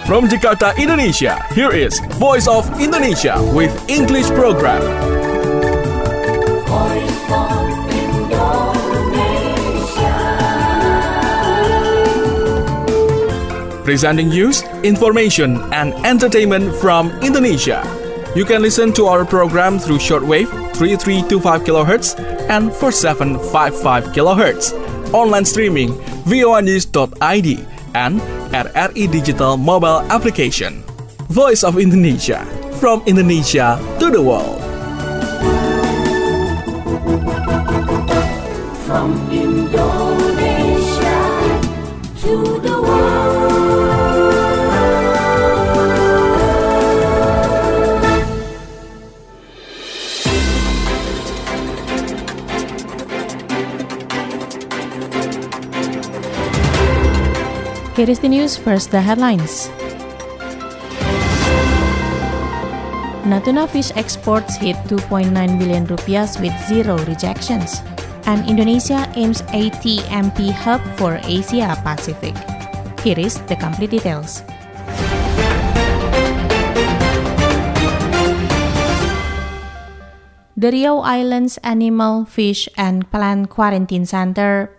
From Jakarta, Indonesia, here is Voice of Indonesia with English program. Voice of Indonesia. Presenting news, information, and entertainment from Indonesia. You can listen to our program through shortwave 3325 kHz and 4755 kHz. Online streaming voanews.id and at RI Digital mobile application. Voice of Indonesia, from Indonesia to the world. From Indonesia to the world. Here is the news, first the headlines. Natuna fish exports hit 2.9 billion rupiah with zero rejections. And Indonesia aims ATMP hub for Asia Pacific. Here is the complete details. The Riau Islands Animal, Fish and Plant Quarantine Center,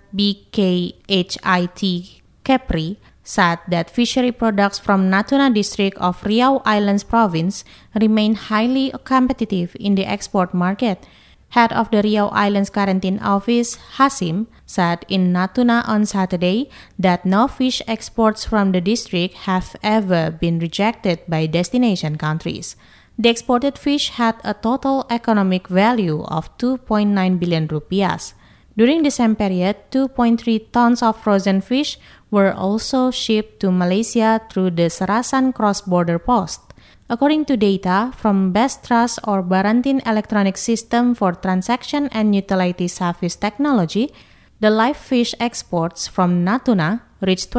BKHIT Kepri, said that fishery products from Natuna district of Riau Islands province remain highly competitive in the export market. Head of the Riau Islands Quarantine Office, Hasim, said in Natuna on Saturday that no fish exports from the district have ever been rejected by destination countries. The exported fish had a total economic value of 2.9 billion rupiah. During the same period, 2.3 tons of frozen fish were also shipped to Malaysia through the Serasan cross-border post. According to data from Best Trust or Barantin Electronic System for Transaction and Utility Service Technology, the live fish exports from Natuna reached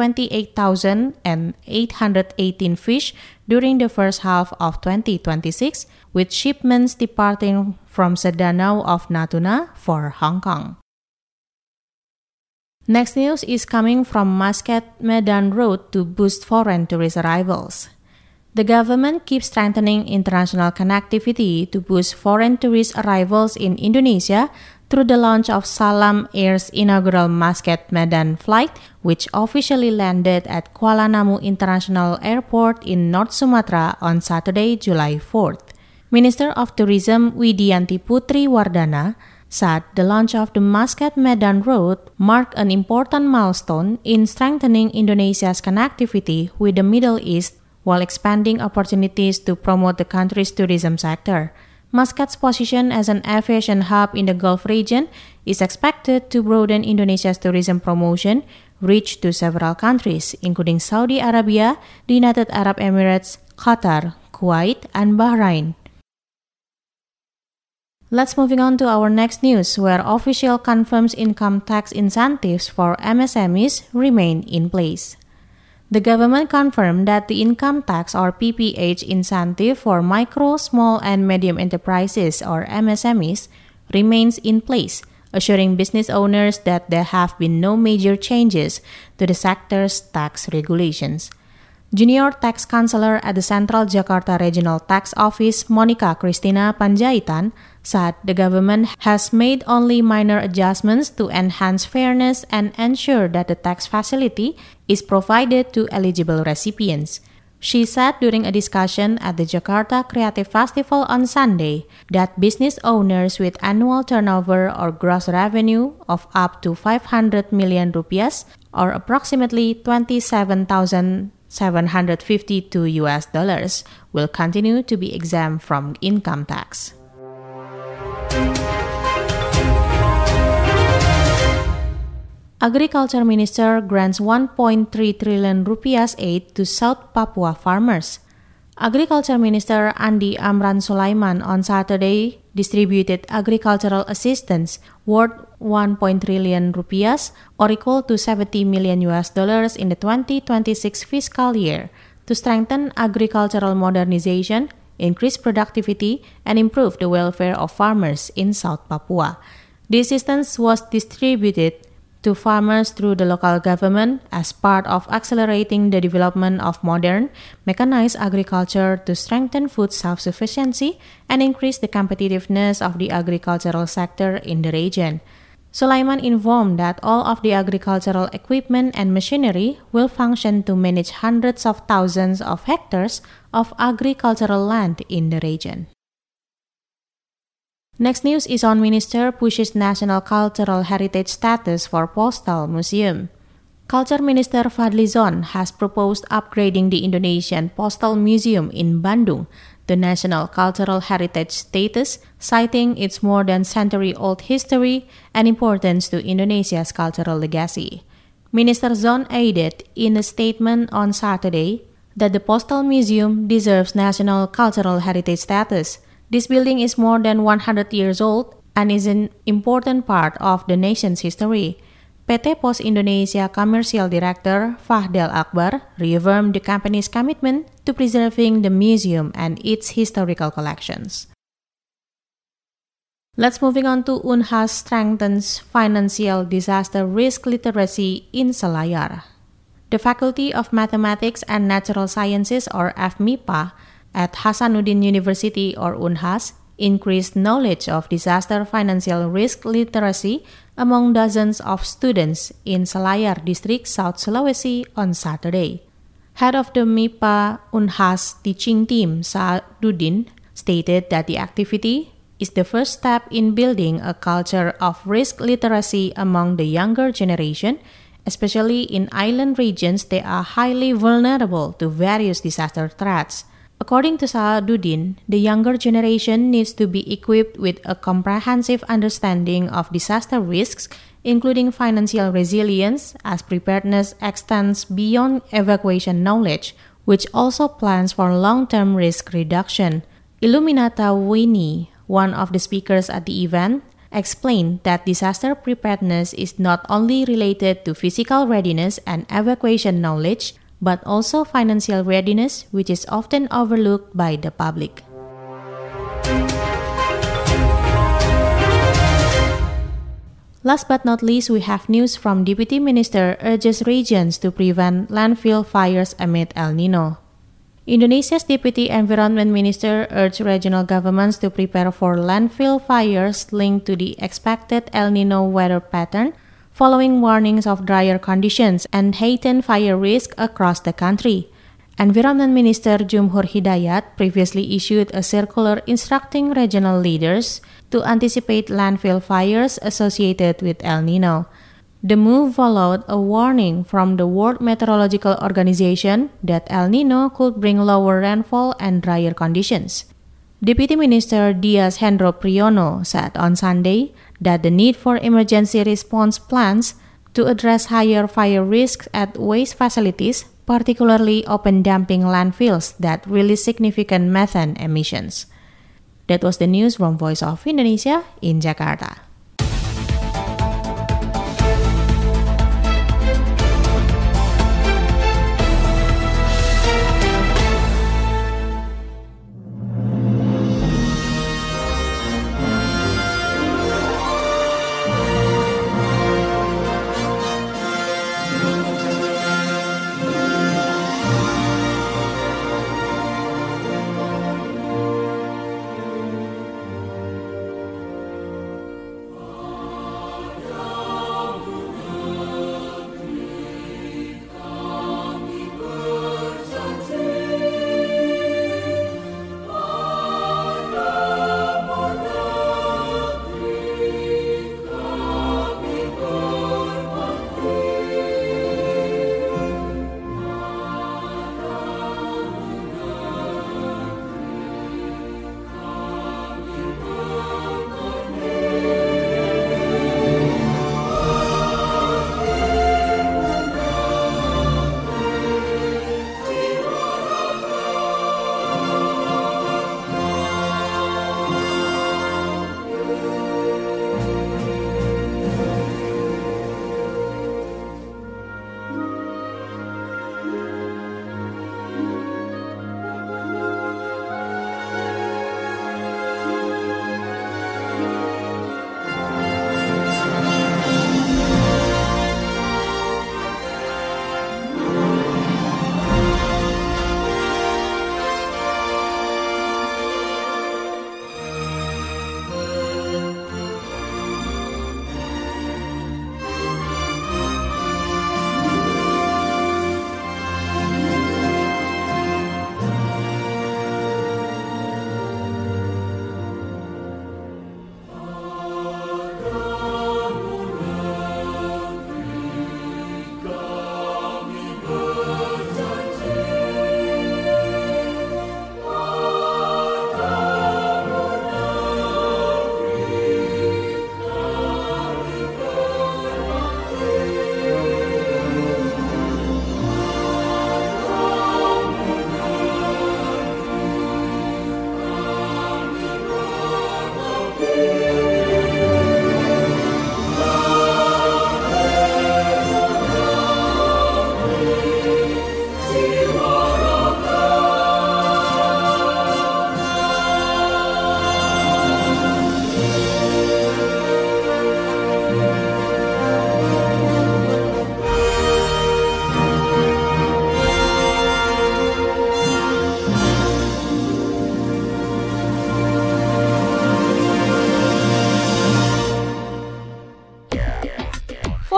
28,818 fish during the first half of 2026, with shipments departing from Sedanau of Natuna for Hong Kong. Next news is coming from Muscat Medan Road to boost foreign tourist arrivals. The government keeps strengthening international connectivity to boost foreign tourist arrivals in Indonesia through the launch of Salam Air's inaugural Muscat Medan flight, which officially landed at Kuala Namu International Airport in North Sumatra on Saturday, July 4th. Minister of Tourism Widianti Putri Wardana said the launch of the Muscat Medan Road marked an important milestone in strengthening Indonesia's connectivity with the Middle East while expanding opportunities to promote the country's tourism sector. Muscat's position as an aviation hub in the Gulf region is expected to broaden Indonesia's tourism promotion reach to several countries, including Saudi Arabia, the United Arab Emirates, Qatar, Kuwait, and Bahrain. Let's moving on to our next news, where official confirms income tax incentives for MSMEs remain in place. The government confirmed that the income tax or PPH incentive for micro, small, and medium enterprises or MSMEs remains in place, assuring business owners that there have been no major changes to the sector's tax regulations. Junior Tax Counselor at the Central Jakarta Regional Tax Office, Monica Christina Panjaitan, said the government has made only minor adjustments to enhance fairness and ensure that the tax facility is provided to eligible recipients. She said during a discussion at the Jakarta Creative Festival on Sunday that business owners with annual turnover or gross revenue of up to 500 million rupiah or approximately $27,752 will continue to be exempt from income tax. Agriculture Minister grants 1.3 trillion rupiah aid to South Papua farmers. Agriculture Minister Andi Amran Sulaiman on Saturday distributed agricultural assistance worth 1 trillion rupiah or equal to $70 million in the 2026 fiscal year to strengthen agricultural modernization, increase productivity, and improve the welfare of farmers in South Papua. The assistance was distributed to farmers through the local government as part of accelerating the development of modern, mechanized agriculture to strengthen food self-sufficiency and increase the competitiveness of the agricultural sector in the region. Sulaiman informed that all of the agricultural equipment and machinery will function to manage hundreds of thousands of hectares of agricultural land in the region. Next news is on Minister pushes National Cultural Heritage status for Postal Museum. Culture Minister Fadly Zon has proposed upgrading the Indonesian Postal Museum in Bandung to National Cultural Heritage status, citing its more than century-old history and importance to Indonesia's cultural legacy. Minister Zon added in a statement on Saturday that the Postal Museum deserves National Cultural Heritage status. This building is more than 100 years old and is an important part of the nation's history. PT Pos Indonesia Commercial Director Fahdal Akbar reaffirmed the company's commitment to preserving the museum and its historical collections. Let's moving on to Unhas strengthens financial disaster risk literacy in Selayar. The Faculty of Mathematics and Natural Sciences or FMIPA at Hasanuddin University or Unhas increased knowledge of disaster financial risk literacy among dozens of students in Selayar District, South Sulawesi on Saturday. Head of the MIPA Unhas teaching team, Saaduddin, stated that the activity is the first step in building a culture of risk literacy among the younger generation, especially in island regions that are highly vulnerable to various disaster threats. According to Saaduddin, the younger generation needs to be equipped with a comprehensive understanding of disaster risks, including financial resilience, as preparedness extends beyond evacuation knowledge, which also plans for long-term risk reduction. Illuminata Winnie, one of the speakers at the event, explained that disaster preparedness is not only related to physical readiness and evacuation knowledge, but also financial readiness, which is often overlooked by the public. Last but not least, we have news from Deputy Minister urges regions to prevent landfill fires amid El Nino. Indonesia's Deputy Environment Minister urged regional governments to prepare for landfill fires linked to the expected El Nino weather pattern, following warnings of drier conditions and heightened fire risk across the country. Environment Minister Jumhur Hidayat previously issued a circular instructing regional leaders to anticipate landfill fires associated with El Nino. The move followed a warning from the World Meteorological Organization that El Nino could bring lower rainfall and drier conditions. Deputy Minister Dias Hendro Priyono said on Sunday that the need for emergency response plans to address higher fire risks at waste facilities, particularly open dumping landfills that release significant methane emissions. That was the news from Voice of Indonesia in Jakarta.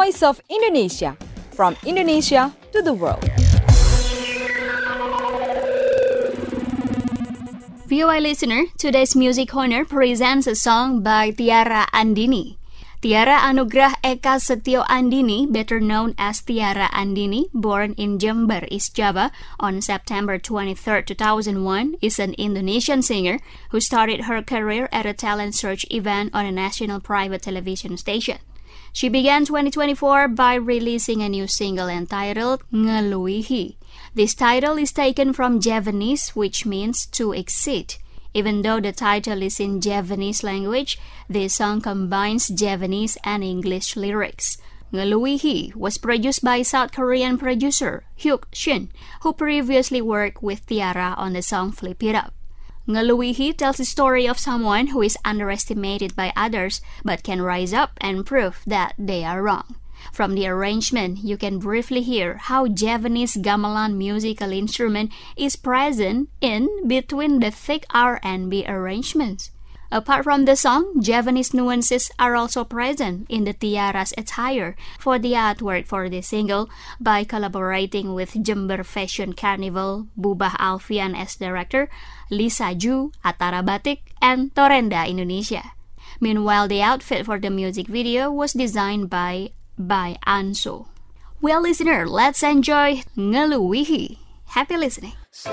voice of Indonesia, from Indonesia to the world. VOA listener, today's Music Corner presents a song by Tiara Andini. Tiara Anugrah Eka Setio Andini, better known as Tiara Andini, born in Jember, East Java on September 23, 2001, is an Indonesian singer who started her career at a talent search event on a national private television station. She began 2024 by releasing a new single entitled Ngeluihi. This title is taken from Javanese, which means to exceed. Even though the title is in Javanese language, this song combines Javanese and English lyrics. Ngeluihi was produced by South Korean producer Hyuk Shin, who previously worked with Tiara on the song Flip It Up. Ngeluihi tells the story of someone who is underestimated by others but can rise up and prove that they are wrong. From the arrangement, you can briefly hear how Javanese gamelan musical instrument is present in between the thick R&B arrangements. Apart from the song, Javanese nuances are also present in the Tiara's attire for the artwork for this single by collaborating with Jember Fashion Carnival, Bubah Alfian as director, Lisa Ju, Atara Batik, and Torenda Indonesia. Meanwhile, the outfit for the music video was designed by Anso. Well, listener, let's enjoy Ngeluihi. Happy listening.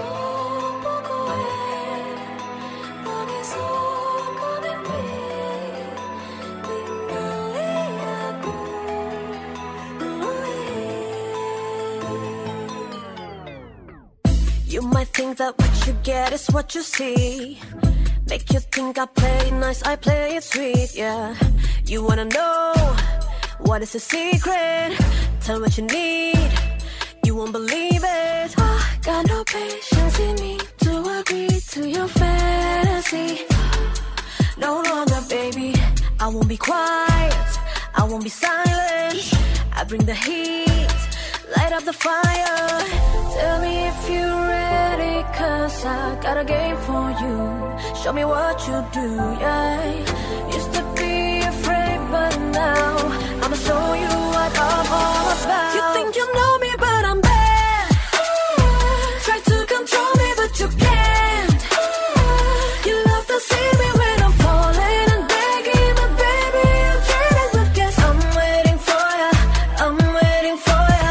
You might think that what you get is what you see. Make you think I play it nice, I play it sweet, yeah. You wanna know what is the secret? Tell what you need, you won't believe it. I got no patience in me to agree to your fantasy. No longer, baby, I won't be quiet, I won't be silent. I bring the heat, light up the fire. Tell me if you're ready, cause I got a game for you. Show me what you do, yeah. Used to be afraid, but now I'ma show you what I'm all about. You think you know me, but I'm bad. Try to control me, but you can't. You love to see me when I'm falling and begging, but baby, you can't. But guess I'm waiting for ya, I'm waiting for ya.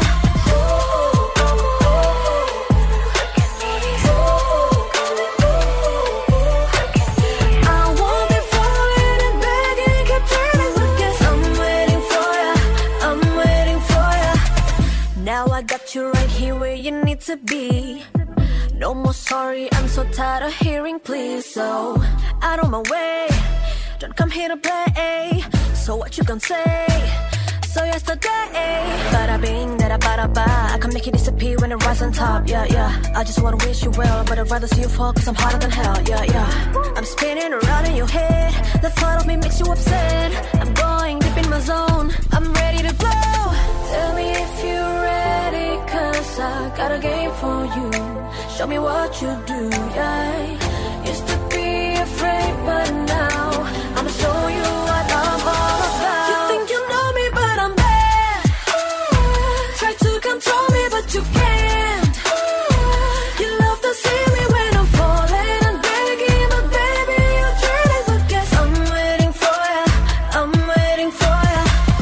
I won't be falling and begging, keep turning, but guess I'm waiting for ya, I'm waiting for ya. Now I got you right here where you need to be. No more sorry, I'm so tired of hearing please. So out of my way, don't come here to play. So what you gonna say? So yesterday, bada bing, da bada ba. I can make you disappear when I rise on top, yeah, yeah. I just wanna wish you well, but I'd rather see you fall, cause I'm hotter than hell, yeah, yeah. I'm spinning around in your head, the thought of me makes you upset. I'm going deep in my zone, I'm ready to go. Tell me if you're ready, cause I got a game for you. Show me what you do, yeah. Used to be afraid, but now I'ma show you what I'm all about. You think you know me, but I'm bad. Try to control me, but you can't. You love to see me when I'm falling and begging, but baby, you're turning. But guess I'm waiting for ya, I'm waiting for ya.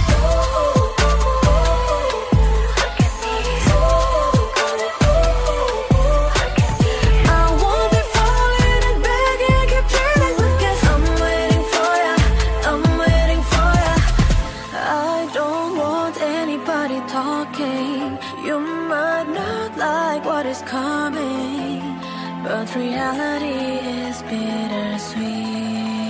I won't be falling and begging, keep turning. But guess I'm waiting for ya, I'm waiting for ya. I don't want anybody talking. You might not like what is coming, but reality is bittersweet.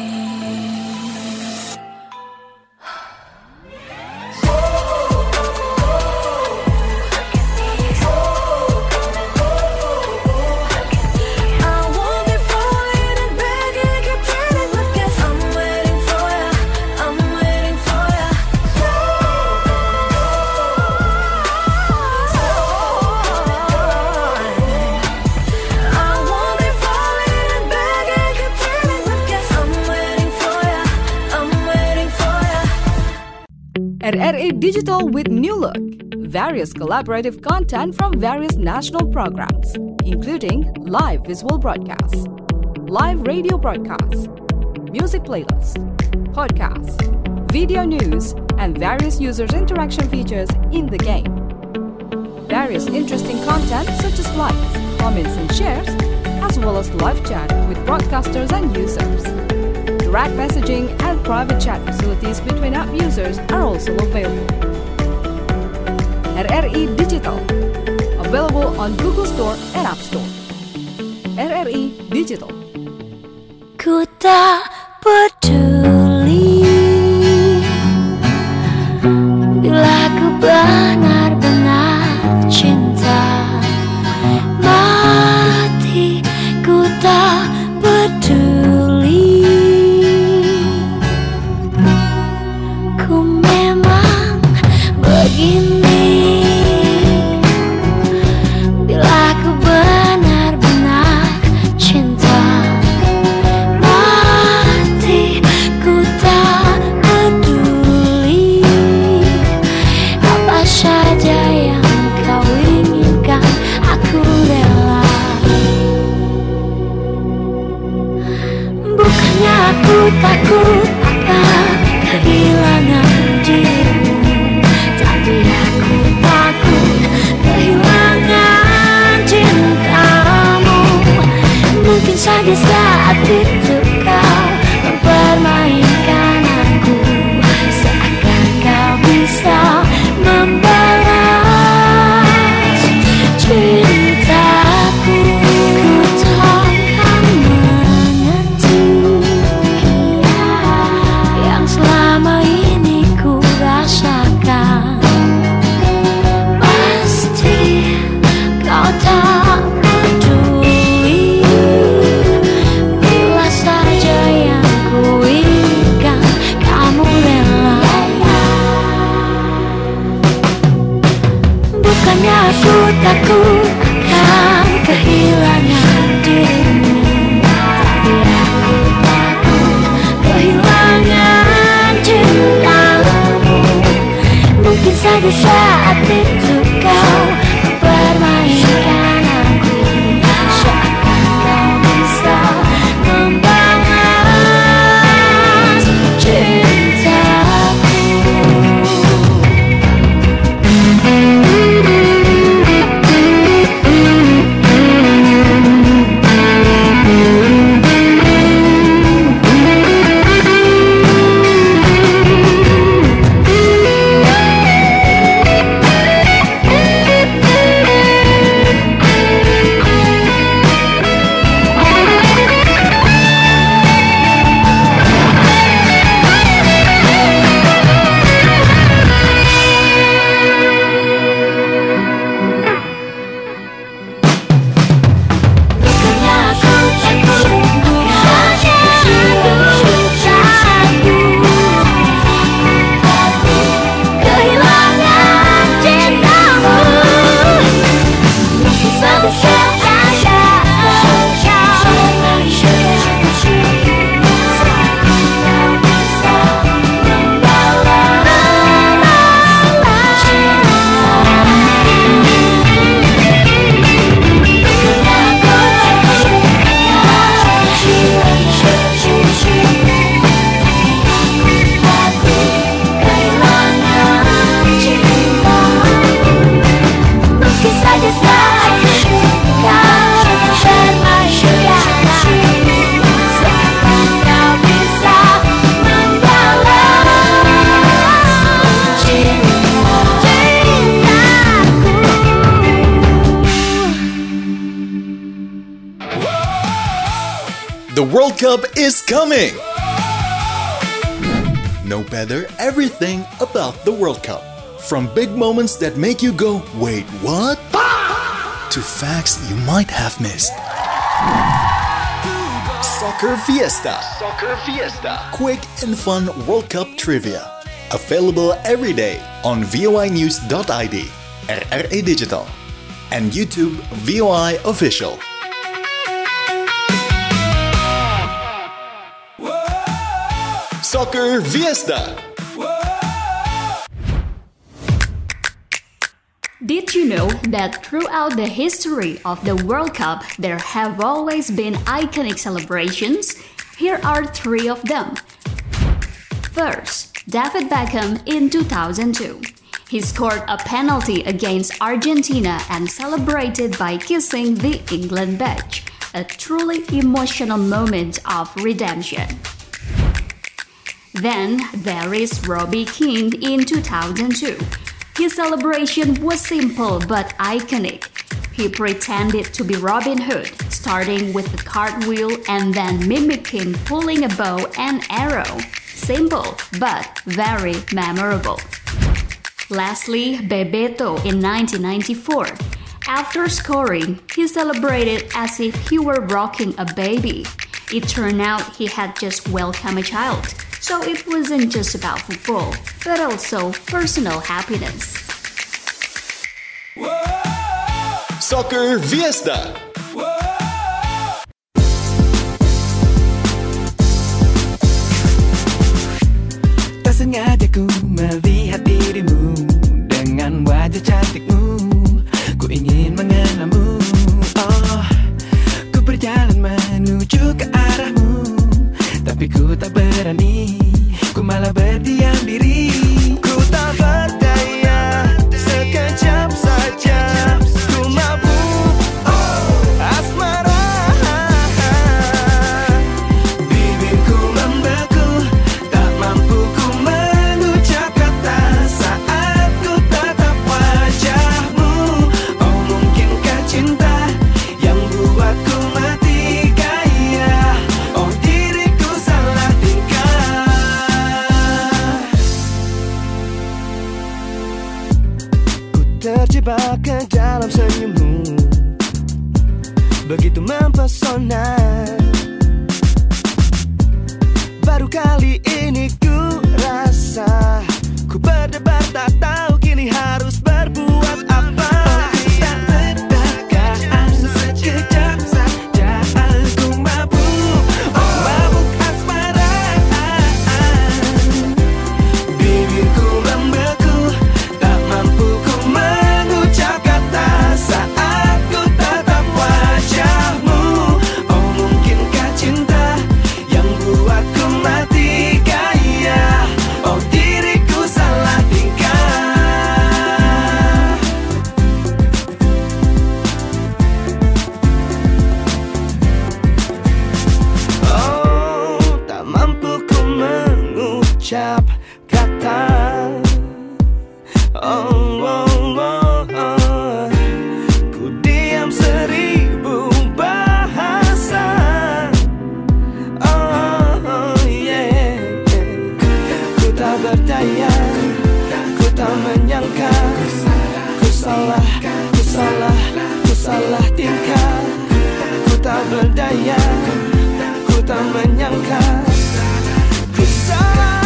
I won't be falling and begging, keep turning, but guess I'm waiting for ya, I'm waiting for ya. I won't be falling and begging, keep turning, but guess RRI Digital with new look. Various collaborative content from various national programs, including live visual broadcasts, live radio broadcasts, music playlists, podcasts, video news, and various users' interaction features in the game. Various interesting content such as likes, comments, and shares, as well as live chat with broadcasters and users. Direct messaging and private chat facilities between app users are also available. RRI Digital, available on Google Store and App Store. RRI Digital. Ku tak peduli bila ku benar-benar cinta mati. Ku tak peduli, ku memang begini. Bila ku benar-benar cinta mati, ku tak peduli apa saja yang kau inginkan, aku rela. Bukannya aku takut akan kehilangan dirimu, tapi aku takut kehilangan cintamu. Mungkin saja saat itu kau mempermainkan aku, seakan kau bisa membalas cintaku. Ku takkan mengerti yang selama ini ku rasakan. Pasti kau tak peduli bila saja yang ku inginkan, kamu rela. Bukannya aku takut akan kehilangan dirimu, tapi aku takut kehilangan cintamu. Mungkin saja saat itu kau mempermainkan aku, seakan kau bisa membalas cintaku. The World Cup is coming! Know better everything about the World Cup. From big moments that make you go, wait, what? To facts you might have missed. Soccer Fiesta. Soccer Fiesta. Quick and fun World Cup trivia. Available every day on voinews.id, RRI Digital, and YouTube VOI Official. Soccer Fiesta. Did you know that throughout the history of the World Cup, there have always been iconic celebrations? Here are 3 of them. First, David Beckham in 2002. He scored a penalty against Argentina and celebrated by kissing the England badge, a truly emotional moment of redemption. Then there is Robbie Keane in 2002. His celebration was simple but iconic. He pretended to be Robin Hood, starting with the cartwheel and then mimicking pulling a bow and arrow. Simple but very memorable. Lastly, Bebeto in 1994. After scoring, he celebrated as if he were rocking a baby. It turned out he had just welcomed a child, so it wasn't just about football, but also personal happiness. Soccer Fiesta. Tak sengaja ku melihat dirimu dengan wajah cantikmu. Ku ingin mengenalmu. Oh, ku berjalan menuju ke arahmu, tapi ku tak berani. Ku malah berdiam diri. Ku tak berdaya, sekejap saja ku mabuk. Oh, asmara. Bibirku membeku, tak mampu ku mengucap kata saat ku tatap wajahmu. Oh, mungkinkah cinta yang buatku mati gaya? Oh, diriku salah tingkah. Ku terjebak ke dalam senyummu, begitu mempesona. Baru kali ini ku rasa, ku berdebar tak tahu kini harus berbuat apa. Tak berdekatan sekejap saja aku mabuk. Oh, mabuk asmara. Bibirku membeku, tak mampu ku mengucap kata saat ku tatap wajahmu. Oh, mungkinkah cinta yang buatku mati gaya? Oh, diriku salah tingkah. Oh, tak mampu ku mengucap kata. Oh, oh, oh, oh. Ku diam 1000 bahasa. Oh, yeah. Ku tak berdaya, ku tak menyangka. Ku salah, ku salah, ku salah tingkah. Ku tak berdaya, ku tak menyangka. Ku salah,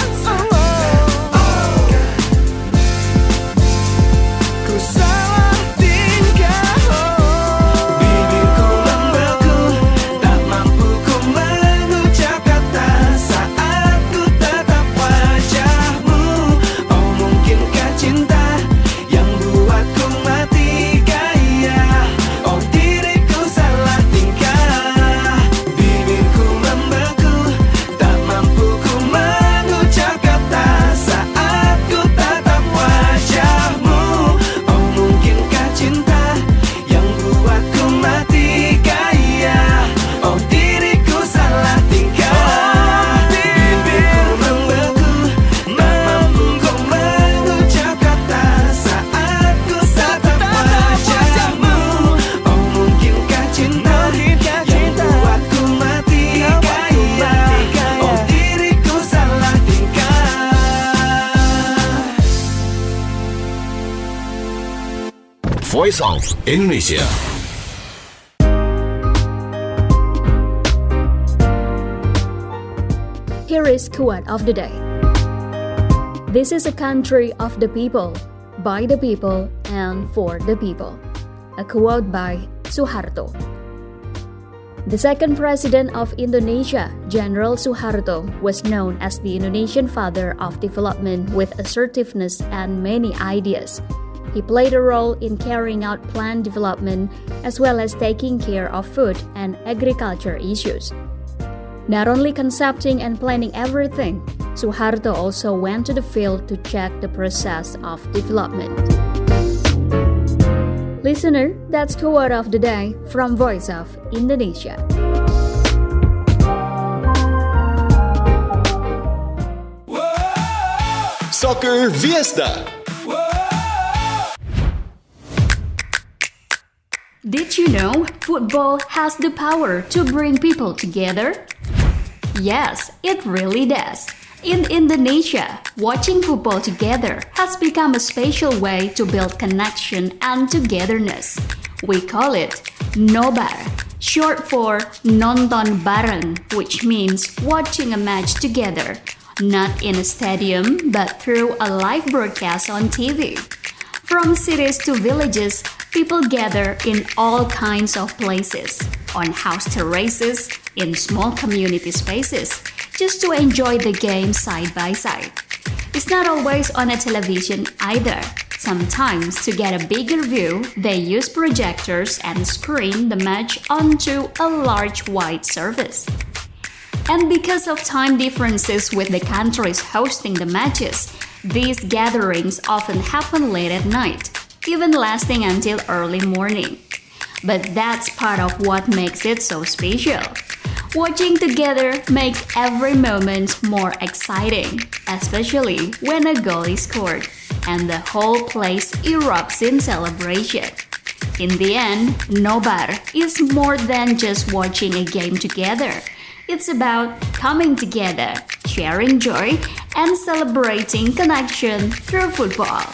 ku salah tingkah. Bibirku membeku, tak mampu ku mengucap kata saat ku tatap wajahmu. Oh, mungkinkah cinta yang buatku mati gaya? Oh, diriku salah tingkah. Bibirku membeku, tak mampu ku mengucap kata saat ku tatap wajahmu. Oh, mungkinkah cinta yang buatku mati gaya? Oh, diriku salah tingkah. Bibirku membeku, tak mampu ku mengucap kata saat ku tatap wajahmu. Oh, mungkinkah cinta yang buatku mati gaya? Oh, diriku salah tingkah. Voice of Indonesia. Here is quote of the day. This is a country of the people, by the people, and for the people. A quote by Suharto. The second president of Indonesia, General Suharto, was known as the Indonesian father of development with assertiveness and many ideas. He played a role in carrying out plan development as well as taking care of food and agriculture issues. Not only concepting and planning everything, Suharto also went to the field to check the process of development. Listener, that's quote of the day from Voice of Indonesia. Soccer Fiesta. Did you know football has the power to bring people together? Yes, it really does. In Indonesia, watching football together has become a special way to build connection and togetherness. We call it Nobar, short for Nonton Bareng, which means watching a match together, not in a stadium but through a live broadcast on TV. From cities to villages, people gather in all kinds of places, on house terraces, in small community spaces, just to enjoy the game side by side. It's not always on a television either. Sometimes, to get a bigger view, they use projectors and screen the match onto a large wide surface. And because of time differences with the countries hosting the matches, these gatherings often happen late at night, even lasting until early morning. But that's part of what makes it so special. Watching together makes every moment more exciting, especially when a goal is scored and the whole place erupts in celebration. In the end, Nobar is more than just watching a game together. It's about coming together, sharing joy, and celebrating connection through football.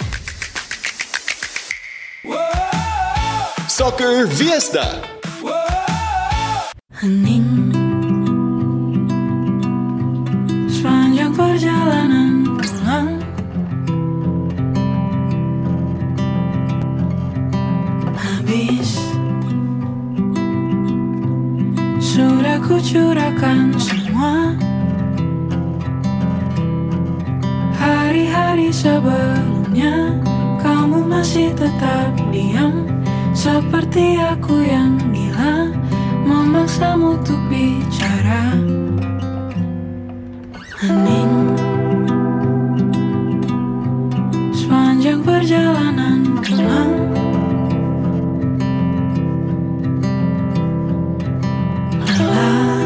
Soccer Fiesta. Hening sepanjang perjalanan pulang, habis sudah kucurahkan semua. Hari-hari sebelumnya kamu masih tetap diam, seperti aku yang gila, memaksamu untuk bicara. Hening sepanjang perjalanan pulang, lelah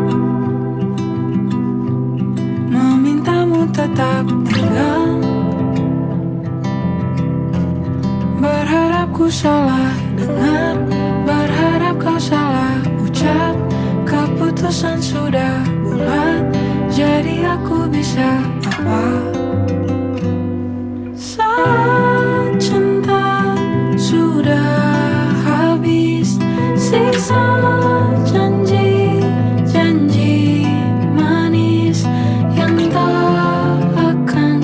memintamu tetap tinggal, berharap ku salah dengar, berharap kau salah ucap. Keputusan sudah bulat, jadi aku bisa apa? Saat cinta sudah habis, sisa janji-janji manis yang tak akan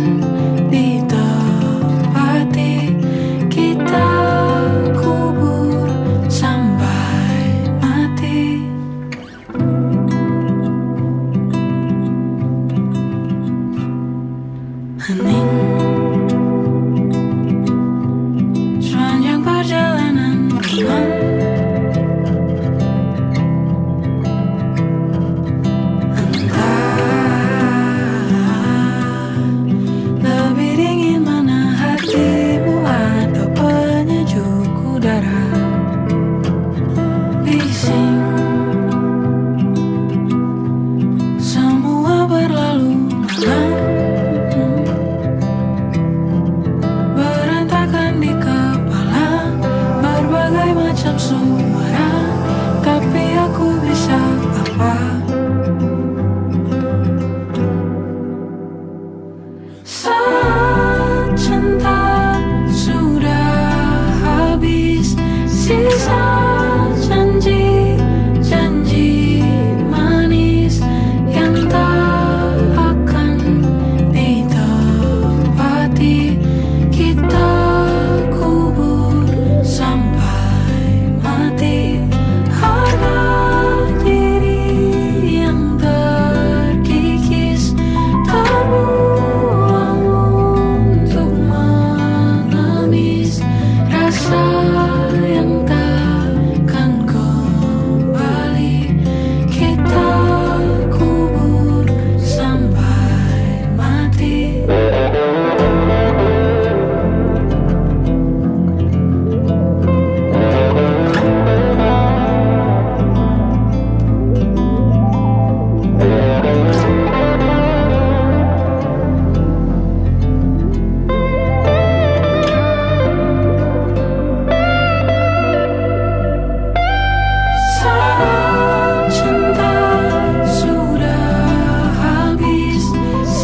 ditepati, kita kubur sampai mati. Hening sepanjang perjalanan pulang, lebih dingin mana hatimu atau penyejuk udara bising, semua berlalu malam, berantakan di kepala, berbagai macam suara, tapi aku bisa apa? Saat cinta sudah habis, sisa janji-janji manis yang tak akan ditepati, kita kubur sampai mati. Harga diri yang terkikis, terbuang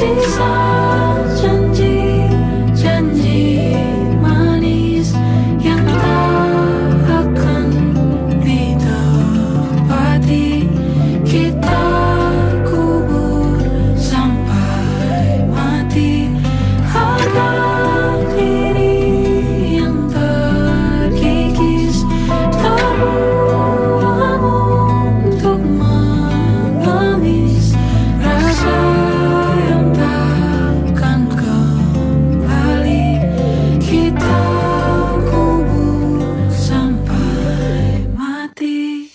sisa janji-janji manis yang tak akan ditepati. Kita kubur sampai mati. Harga diri yang terkikis terbuang untuk mengemis rasa yang takkan kembali. Kita kubur sampai mati.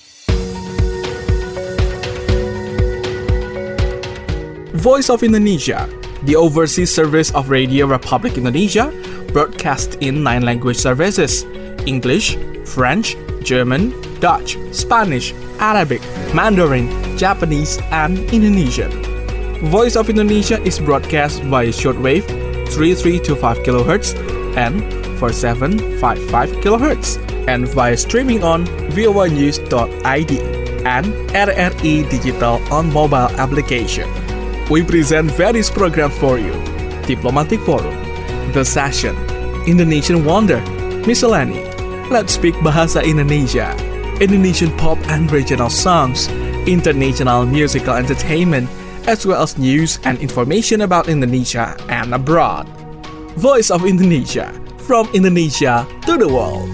Voice of Indonesia, the overseas service of Radio Republic Indonesia, broadcast in 9 language services: English, French, German, Dutch, Spanish, Arabic, Mandarin, Japanese, and Indonesian. Voice of Indonesia is broadcast via shortwave 3325 kHz and 4755 kHz, and via streaming on voanews.id and RRI Digital on mobile application. We present various programs for you: Diplomatic Forum, The Session, Indonesian Wonder, Miscellany, Let's Speak Bahasa Indonesia, Indonesian pop and regional songs, international musical entertainment, as well as news and information about Indonesia and abroad. Voice of Indonesia, from Indonesia to the world.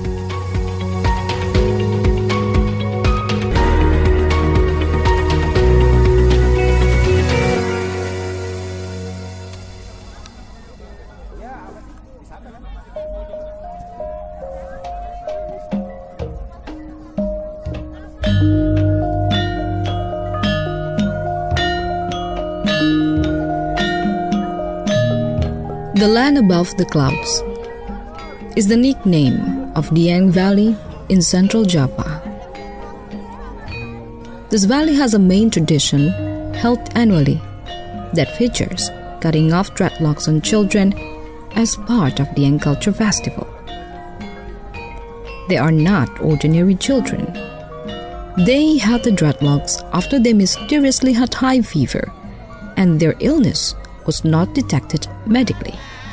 The land above the clouds is the nickname of Dieng Valley in central Java. This valley has a main tradition held annually that features cutting off dreadlocks on children as part of Dieng Culture Festival. They are not ordinary children. They had the dreadlocks after they mysteriously had high fever, and their illness was not detected medically.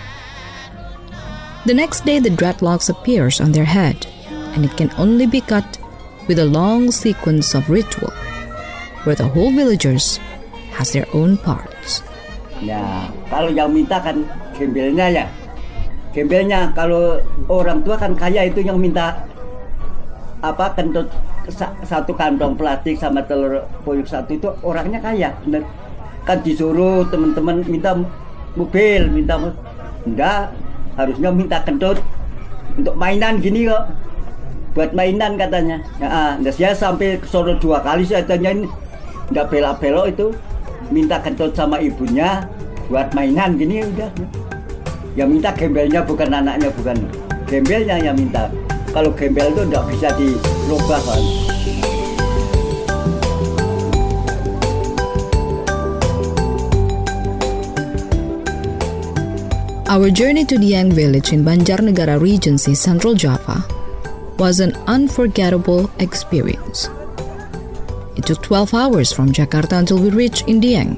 The next day, the dreadlocks appears on their head, and it can only be cut with a long sequence of ritual, where the whole villagers has their own parts. Ya, kalau yang minta kan gembelnya ya. Gembelnya kalau orang tua kan kaya itu yang minta kentut satu kantong plastik sama telur puyuh satu itu orangnya kaya. Kan disuruh teman-teman minta mobil, enggak, harusnya minta kentut untuk mainan gini kok, buat mainan katanya. Ya, saya sampai ke sono 2 kali saya tanyain, enggak belok-belok itu minta kentut sama ibunya buat mainan gini udah. Yang minta gembelnya bukan anaknya, bukan gembelnya yang minta. Kalau gembel itu enggak bisa dirubah kan. Our journey to Dieng village in Banjarnegara Regency, Central Java, was an unforgettable experience. It took 12 hours from Jakarta until we reached in Dieng.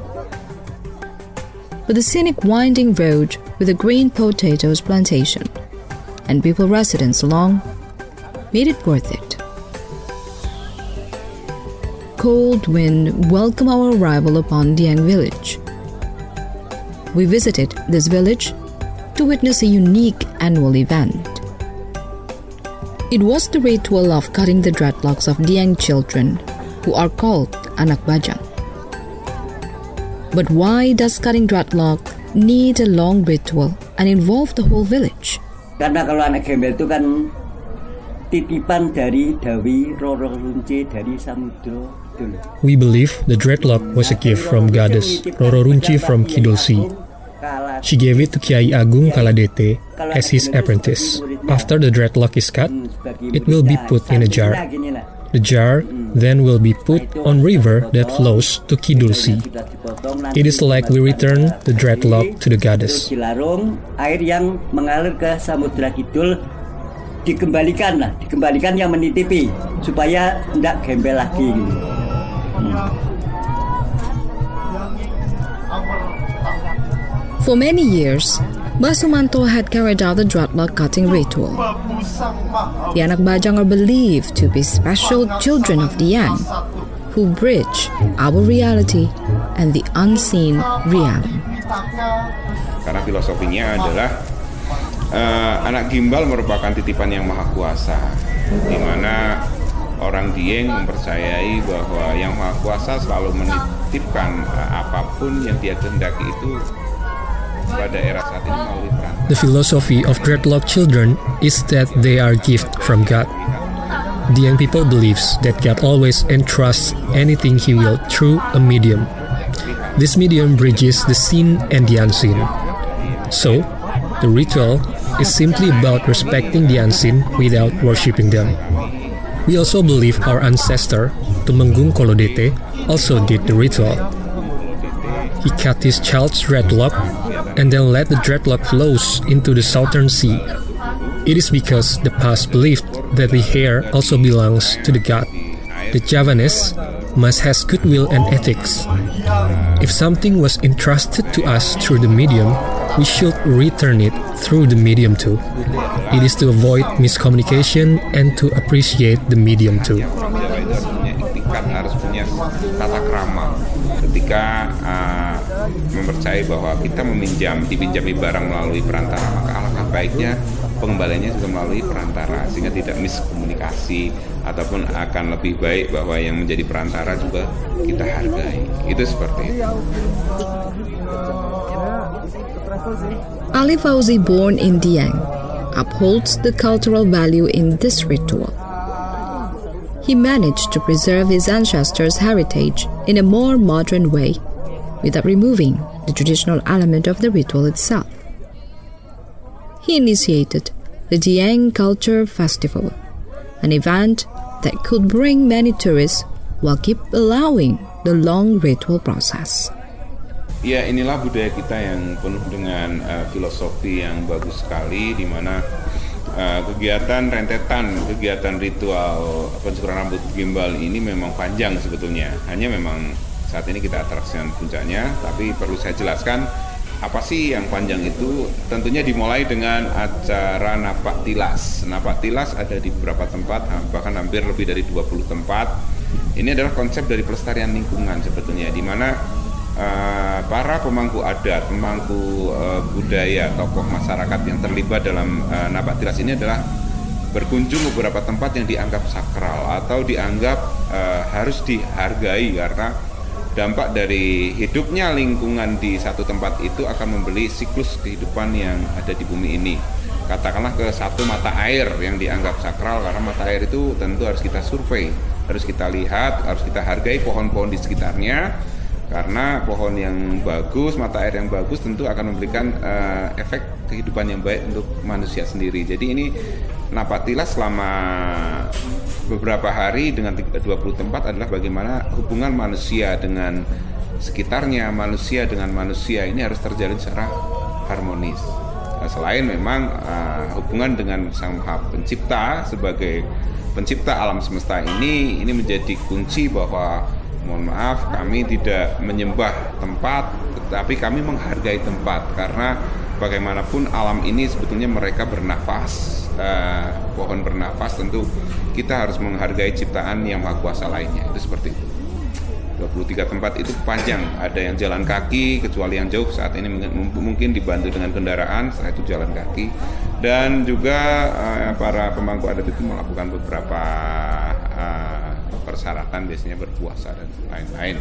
But the scenic winding road with a green potatoes plantation and people residents along made it worth it. Cold wind welcomed our arrival upon Dieng village. We visited this village to witness a unique annual event. It was the ritual of cutting the dreadlocks of Dieng children, who are called anak bajang. But why does cutting dreadlock need a long ritual and involve the whole village? Karena kalau anak gembel itu kan titipan dari Dawi Roro Runci dari Samudro. We believe the dreadlock was a gift from goddess Roro Runci from Kidul Sea. She gave it to Kiai Agung Kaladete as his apprentice. After the dreadlock is cut, it will be put in a jar. The jar then will be put on river that flows to Kidul Sea. It is like we return the dreadlock to the goddess. Air yang mengalir ke Samudra Kidul dikembalikan yang menitipi supaya tidak gembel lagi. For many years, Mbah Sumanto had carried out the dreadlock cutting ritual. The anak bajang are believed to be special children of Dieng, who bridge our reality and the unseen realm. Karena filosofinya adalah anak gimbal merupakan titipan yang maha kuasa, di mana orang Dieng mempercayai bahwa yang maha kuasa selalu menitipkan apapun yang dia kehendaki itu pada era saat ini melalui perantara. The philosophy of dreadlock children is that they are gift from God. Dieng people believes that God always entrusts anything He will through a medium. This medium bridges the seen and the unseen. So, the ritual is simply about respecting the unseen without worshipping them. We also believe our ancestor, Tumenggung Kolodete, also did the ritual. He cut his child's dreadlock and then let the dreadlock flows into the southern sea. It is because the past believed that the hair also belongs to the god. The Javanese must has goodwill and ethics. If something was entrusted to us through the medium, we should return it through the medium too. It is to avoid miscommunication and to appreciate the medium too. Harus punya tata krama ketika mempercayai bahwa kita dipinjami barang melalui perantara, maka alangkah baiknya pengembaliannya juga melalui perantara sehingga tidak miskomunikasi, ataupun akan lebih baik bahwa yang menjadi perantara juga kita hargai. Itu seperti itu. Ali Fauzi, born in Dieng, upholds the cultural value in this ritual. He managed to preserve his ancestors' heritage in a more modern way, without removing the traditional element of the ritual itself. He initiated the Dieng Culture Festival, an event that could bring many tourists while keep allowing the long ritual process. Ya, inilah budaya kita yang penuh dengan filosofi yang bagus sekali, di mana kegiatan ritual pencukuran rambut gimbal ini memang panjang sebetulnya. Hanya memang saat ini kita atraksikan puncaknya, tapi perlu saya jelaskan apa sih yang panjang itu. Tentunya dimulai dengan acara napak tilas. Napak tilas ada di beberapa tempat, bahkan hampir lebih dari 20 tempat. Ini adalah konsep dari pelestarian lingkungan sebetulnya, di mana para pemangku adat, pemangku budaya, tokoh masyarakat yang terlibat dalam napak tilas ini adalah berkunjung beberapa tempat yang dianggap sakral atau dianggap harus dihargai, karena dampak dari hidupnya lingkungan di satu tempat itu akan membeli siklus kehidupan yang ada di bumi ini. Katakanlah ke satu mata air yang dianggap sakral, karena mata air itu tentu harus kita survei, harus kita lihat, harus kita hargai pohon-pohon di sekitarnya. Karena pohon yang bagus, mata air yang bagus tentu akan memberikan efek kehidupan yang baik untuk manusia sendiri. Jadi ini napak tilas selama beberapa hari dengan 20 tempat adalah bagaimana hubungan manusia dengan sekitarnya, manusia dengan manusia ini harus terjalin secara harmonis. Selain memang hubungan dengan Sang Maha Pencipta sebagai pencipta alam semesta ini menjadi kunci bahwa mohon maaf, kami tidak menyembah tempat, tetapi kami menghargai tempat, karena bagaimanapun alam ini sebetulnya mereka bernafas, pohon bernafas, tentu kita harus menghargai ciptaan yang maha kuasa lainnya. Itu seperti itu. 23 tempat itu panjang, ada yang jalan kaki, kecuali yang jauh saat ini mungkin dibantu dengan kendaraan, setelah itu jalan kaki, dan juga para pemangku adat itu melakukan beberapa persyaratan, biasanya berpuasa dan lain-lain.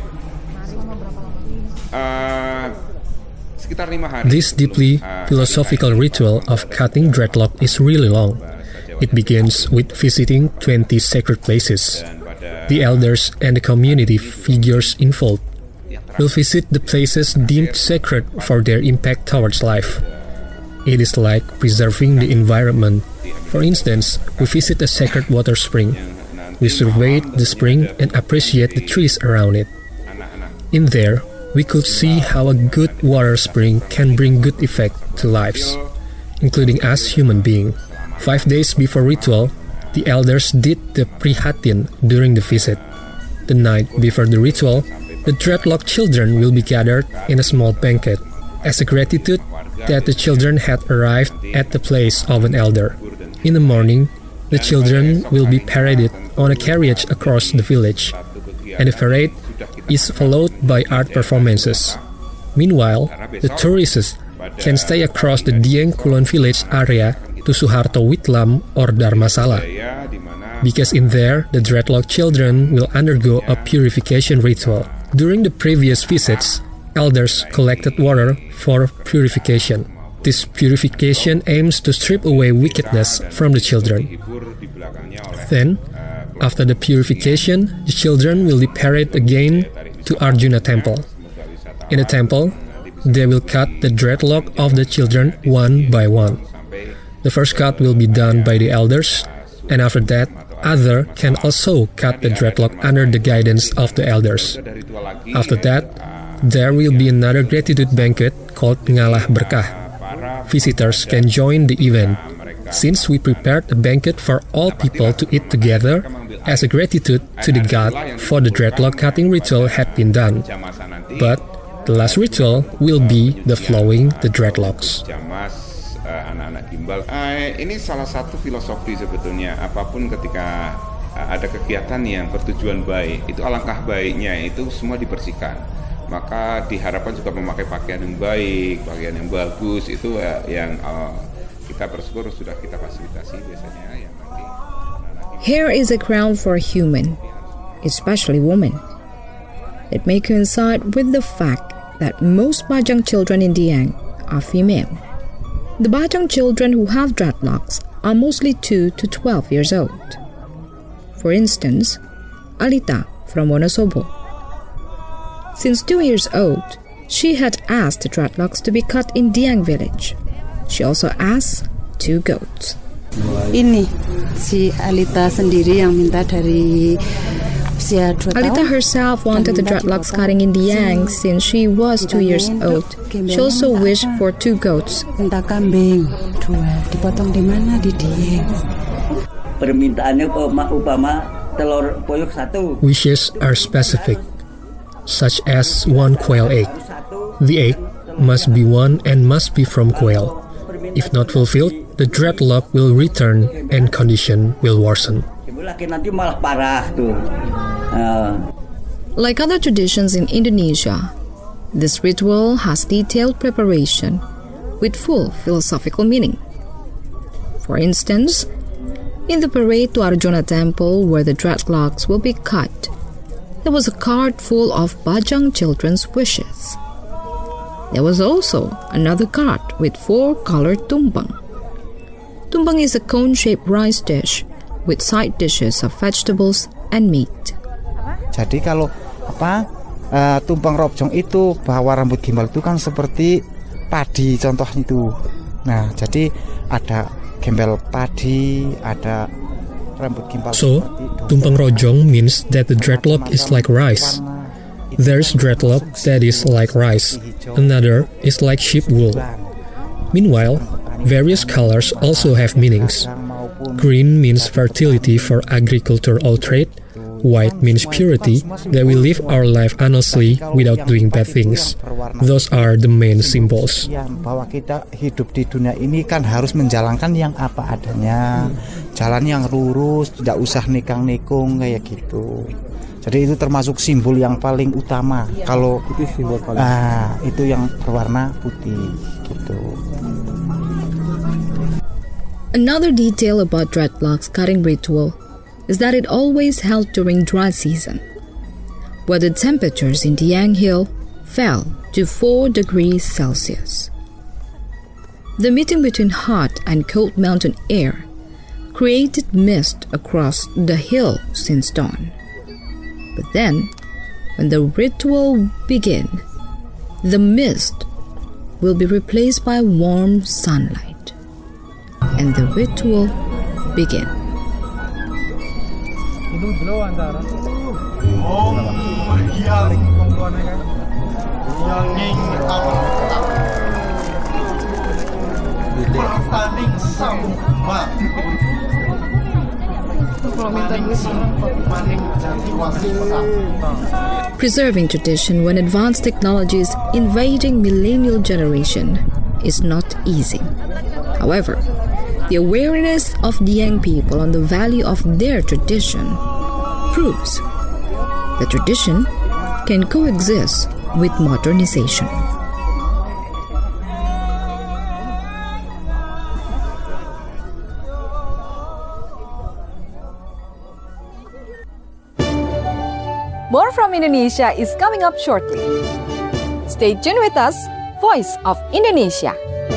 Sekitar 5 hari. This deeply philosophical ritual of cutting dreadlock is really long. It begins with visiting 20 sacred places. The elders and the community figures involved will visit the places deemed sacred for their impact towards life. It is like preserving the environment. For instance, we visit a sacred water spring. We survey the spring and appreciate the trees around it. In there, we could see how a good water spring can bring good effect to lives, including us human beings. 5 days before ritual, the elders did the prihatin during the visit. The night before the ritual, the dreadlock children will be gathered in a small banquet. as a gratitude that the children had arrived at the place of an elder. In the morning, the children will be paraded on a carriage across the village, and the parade is followed by art performances. Meanwhile, the tourists can stay across the Dieng Kulon village area to Suharto Witlam or Dharmasala, because in there the dreadlock children will undergo a purification ritual. During the previous visits, elders collected water for purification. This purification aims to strip away wickedness from the children. Then, after the purification, the children will be paraded again to Arjuna Temple. In the temple, they will cut the dreadlock of the children one by one. The first cut will be done by the elders, and after that, others can also cut the dreadlock under the guidance of the elders. After that, there will be another gratitude banquet called Ngalah Berkah. Visitors can join the event, since we prepared a banquet for all people to eat together as a gratitude to the god for the dreadlock cutting ritual had been done. But the last ritual will be the flowing the dreadlocks. Anak-anak gimbal. Ini salah satu filosofi sebetulnya. Apapun ketika ada kegiatan yang bertujuan baik, itu alangkah baiknya itu semua dibersihkan. Maka diharapkan juga memakai pakaian yang baik, pakaian yang bagus. Itu yang kita bersyukur sudah kita fasilitasi biasanya. Yang nanti Hair is a crown for a human, especially women. It may coincide with the fact that most Bajang children in Dieng are female. The Bajang children who have dreadlocks are mostly 2 to 12 years old. For instance, Alita from Wonosobo. Since 2 years old, she had asked the dreadlocks to be cut in Dieng village. She also asked 2 goats. Ini si Alita sendiri yang minta dari usia 2 tahun. Alita herself wanted the dreadlocks cutting in Dieng since she was 2 years old. She also wished for 2 goats. Minta kambing 2, dipotong di mana? Di Dieng. Permintaannya upama telur puyuh 1. Wishes are specific, such as 1 quail egg. The egg must be 1 and must be from quail. If not fulfilled, the dreadlock will return and condition will worsen. Like other traditions in Indonesia, this ritual has detailed preparation with full philosophical meaning. For instance, in the parade to Arjuna Temple where the dreadlocks will be cut, there was a cart full of Bajang children's wishes. There was also another cart with 4 colored tumpeng. Tumpeng is a cone-shaped rice dish with side dishes of vegetables and meat. Jadi kalau tumpeng robjong itu bahwa rambut gimbal itu kan seperti padi contoh itu. Nah, jadi ada gembel padi, ada rambut gimbal. So, tumpeng rojong means that the dreadlock is like rice. There's dreadlock that is like rice, another is like sheep wool. Meanwhile, various colors also have meanings. Green means fertility for agricultural trade, white means purity, that we live our life honestly without doing bad things. Those are the main symbols. Bahwa kita hidup di dunia ini kan harus menjalankan yang apa adanya, jalan yang lurus, tidak usah nikang-nikung kayak gitu. Jadi itu termasuk simbol yang paling utama. Kalau itu simbol paling. Itu yang berwarna putih gitu. Another detail about dreadlocks cutting ritual is that it always held during dry season, where the temperatures in Dieng Hill fell to 4 degrees Celsius. The meeting between hot and cold mountain air created mist across the hill since dawn. But then, when the ritual begins, the mist will be replaced by warm sunlight, and the ritual begins. kalau minta duit Preserving tradition when advanced technologies invading millennial generation is not easy. However, the awareness of the young people on the value of their tradition proves that tradition can coexist with modernization. More from Indonesia is coming up shortly. Stay tuned with us, Voice of Indonesia.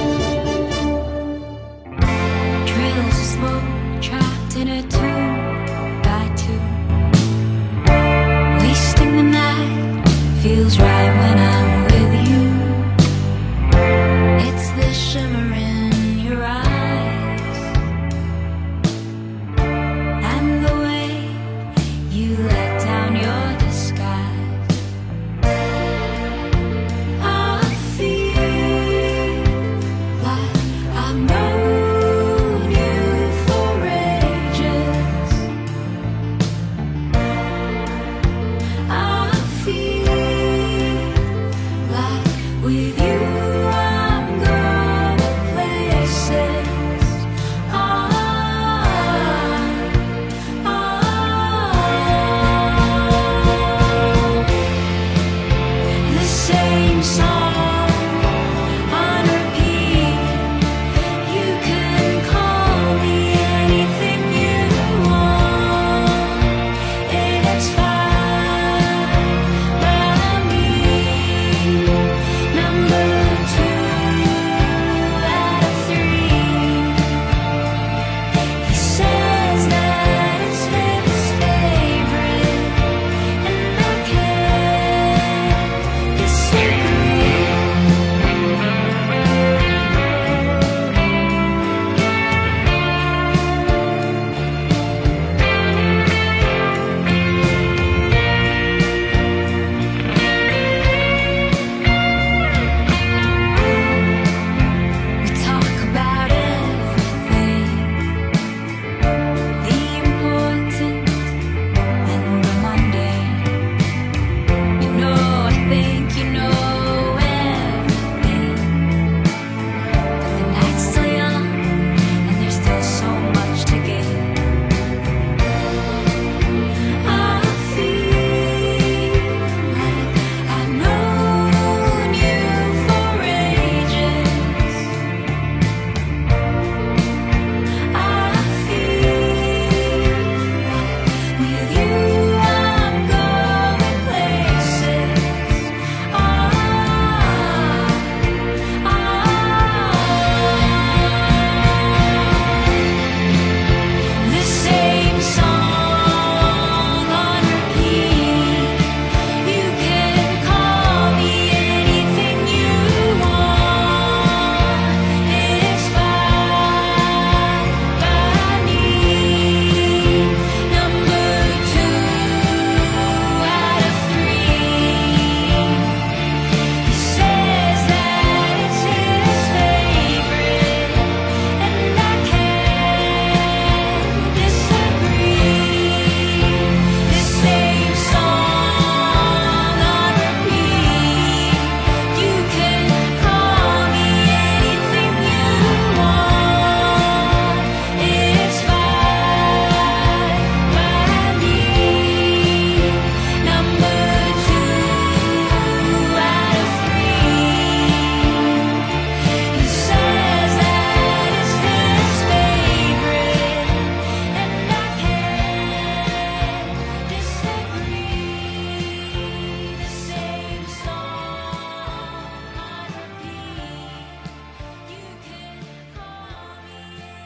Trails of smoke trapped in a 2x2. Wasting the night feels right when I'm with you. It's the shimmer in your eyes and the way you let down your disguise. I feel like I've known you for ages. I feel like with you I'm going places. The same song on repeat. You can call me anything you want. It's fine by me. Number 2 out of 3. He says that it's his favorite, and I can't disagree. We talk about everything, the important and the mundane. You know, I think you know everything. But the night's still young, and there's still so much to gain. I feel like I've known you for ages. I feel like with you I'm going places. The same song on repeat. You can call me anything you want. It's fine by me. Number 2 out of 3. He says that it's his favorite, and I can't disagree. The same song on repeat. You can call me anything you want. It's fine by me. Number 2 out of 3. He says that it's his favorite, and I can't disagree. The same song on repeat. You can call me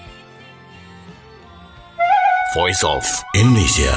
Voice of Indonesia.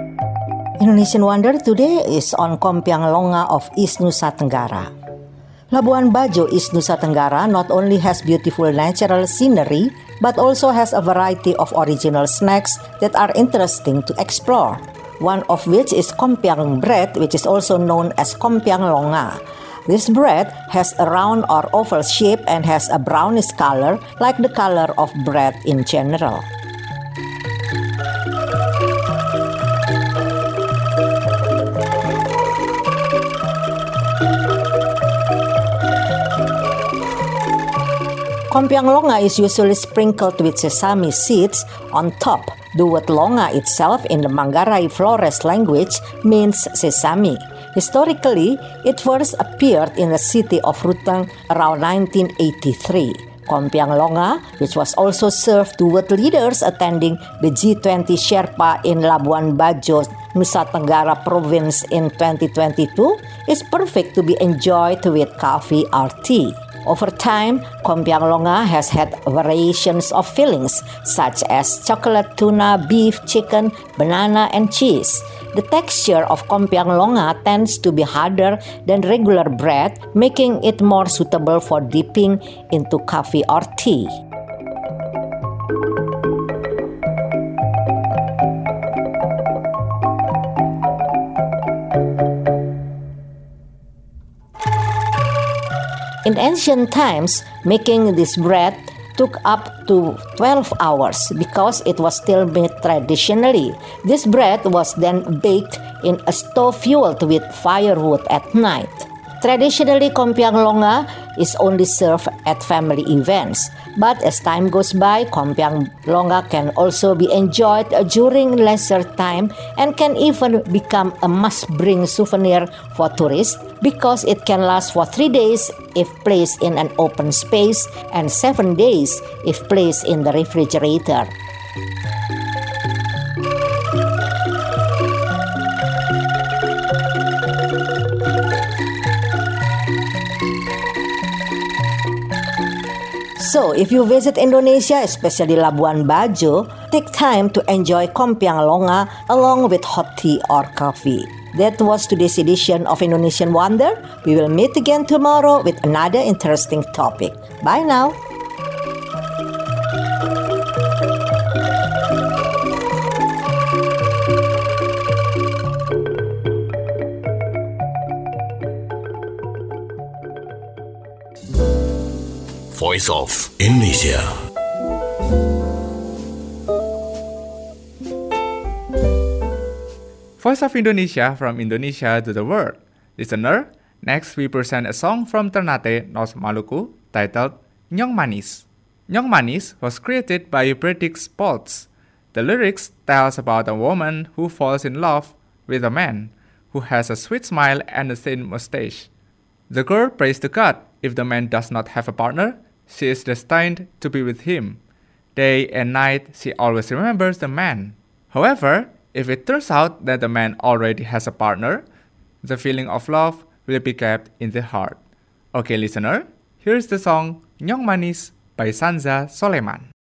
Indonesian Wonder today is on Kompiang Longa of East Nusa Tenggara. Labuan Bajo, East Nusa Tenggara not only has beautiful natural scenery, but also has a variety of original snacks that are interesting to explore. One of which is Kompiang bread, which is also known as Kompiang Longa. This bread has a round or oval shape and has a brownish color like the color of bread in general. Kompiang Longa is usually sprinkled with sesame seeds on top. The word longa itself in the Manggarai Flores language means sesame. Historically, it first appeared in the city of Ruteng around 1983. Kompiang Longa, which was also served to world leaders attending the G20 Sherpa in Labuan Bajo, Nusa Tenggara Province in 2022, is perfect to be enjoyed with coffee or tea. Over time, Kompiang Longa has had variations of fillings such as chocolate, tuna, beef, chicken, banana, and cheese. The texture of Kompiang Longa tends to be harder than regular bread, making it more suitable for dipping into coffee or tea. In ancient times, making this bread took up to 12 hours because it was still made traditionally. This bread was then baked in a stove fueled with firewood at night. Traditionally, Kompiang Longa is only served at family events. But as time goes by, Kompiang Longa can also be enjoyed during leisure time and can even become a must-bring souvenir for tourists because it can last for 3 days if placed in an open space and 7 days if placed in the refrigerator. So, if you visit Indonesia, especially Labuan Bajo, take time to enjoy Kompiang Longa along with hot tea or coffee. That was today's edition of Indonesian Wonder. We will meet again tomorrow with another interesting topic. Bye now. Voice of Indonesia. Voice of Indonesia from Indonesia to the world. Listener, next we present a song from Ternate, North Maluku titled Nyong Manis. Nyong Manis was created by Predix Sports. The lyrics tells about a woman who falls in love with a man who has a sweet smile and a thin mustache. The girl prays to God if the man does not have a partner, she is destined to be with him. Day and night, she always remembers the man. However, if it turns out that the man already has a partner, the feeling of love will be kept in the heart. Okay, listener, here's the song Nyong Manis by Sanza Soleman.